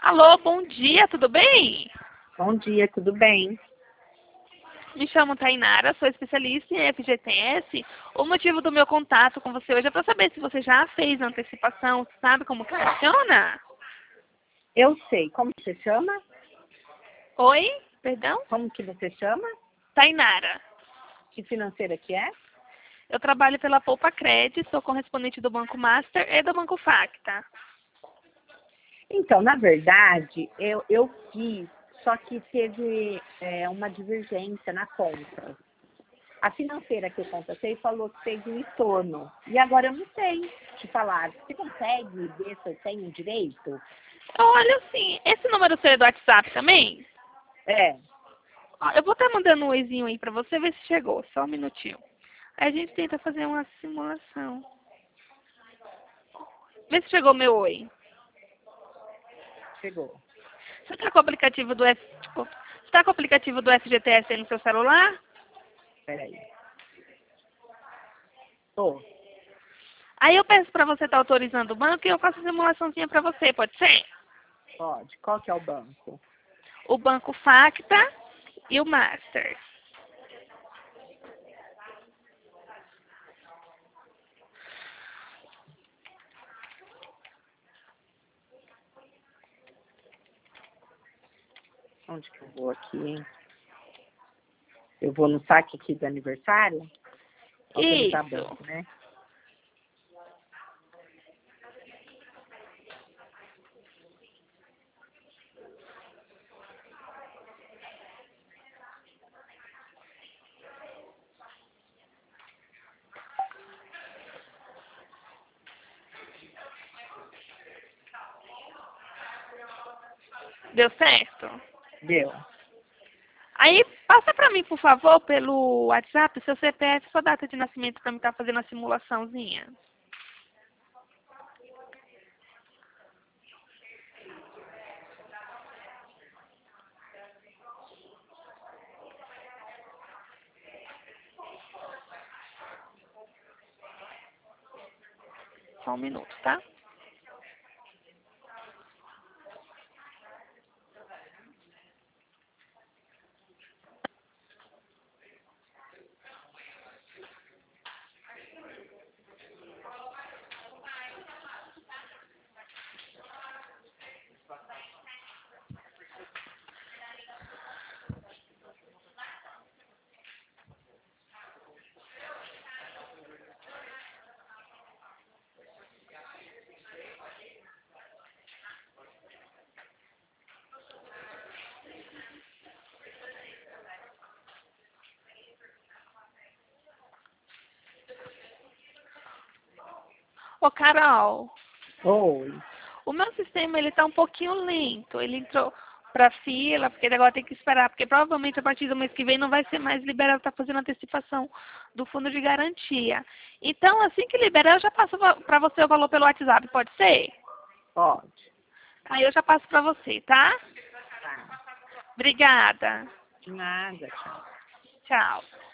Alô, bom dia, tudo bem? Bom dia, tudo bem? Me chamo Tainara, sou especialista em FGTS. O motivo do meu contato com você hoje é para saber se você já fez a antecipação, sabe como que funciona? Eu sei. Como você chama? Oi, perdão? Como que você chama? Tainara. Que financeira que é? Eu trabalho pela Poupa Cred, sou correspondente do Banco Master e do Banco Facta. Então, na verdade, eu fiz, só que teve uma divergência na conta. A financeira que eu contatei falou que fez um estorno. E agora eu não sei te falar. Você consegue ver se eu tenho direito? Olha, assim, esse número seu é do WhatsApp também? É, Ó, eu vou estar mandando um oizinho aí para você ver se chegou, só um minutinho. Aí a gente tenta fazer uma simulação. Vê se chegou meu oi. chegou. Você tá com o aplicativo do você tá com o aplicativo do FGTS aí no seu celular? Peraí. Tô, Aí eu peço para você estar autorizando o banco e eu faço a simulaçãozinha para você, pode ser? pode. Qual que é o banco? O Banco Facta e o Master. Onde que eu vou aqui, hein? Eu vou no saque aqui do aniversário? Autorizar Isso. banco, né? Deu certo? Deu. Aí passa para mim, por favor, pelo WhatsApp, seu CPF e sua data de nascimento para mim estar fazendo a simulaçãozinha. Só um minuto, tá? Ô, Carol, Oi. o meu sistema ele tá um pouquinho lento. Ele entrou para fila, porque ele agora tem que esperar, porque provavelmente a partir do mês que vem não vai ser mais liberado para fazer antecipação do fundo de garantia. Então, assim que liberar, eu já passo para você o valor pelo WhatsApp, pode ser? Pode. Aí eu já passo para você, tá? Tá. Obrigada. De nada, tchau. Tchau.